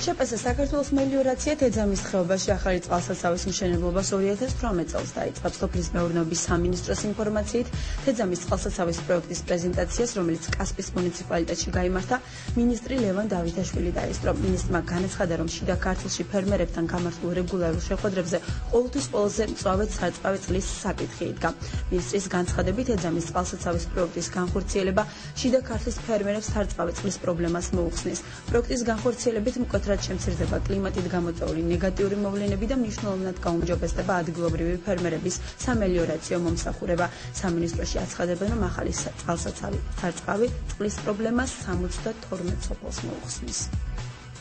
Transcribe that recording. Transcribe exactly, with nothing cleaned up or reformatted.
შეპასა საქართველოს მელიორაცია თეძამის ხეობაში ახალი წყალსაცავის მშენებლობას ორი ათას თვრამეტ წელს დაიწყო. სოფლის მეურნეობის სამინისტროს ინფორმაციით, თეძამის წყალსაცავის პროექტის პრეზენტაციას, რომელიც კასპის მუნიციპალიტეტში გაიმართა, მინისტრი ლევან დავითაშვილი დაესწრო. მინისტრმა განაცხადა, რომ შიდა ქართლში ფერმერებთან გამართულ რეგულარულ შეხვედრებზე ყოველთვის ყველაზე მწვავედ სარწყავი წყლის საკითხი იდგა. მინისტრის განცხადებით, თეძამის წყალსაცავის პროექტის განხორციელება შიდა ქართლის ფერმერებს სარწყავი წყლის პრობლემას მოუხსნის. პროექტის განხორციელებით მკვეთრად შემცირდება კლიმატით გამოწვეული ნეგატიური მოვლენები და მნიშვნელოვნად გაუმჯობესდება ადგილობრივი ფერმერების სამელიორაციო მომსახურება. სამინისტროში აცხადებენ, რომ ახალი წყალსაცავი სარწყავი წყლის პრობლემას სამოცდათორმეტ სოფელს მოუხსნის.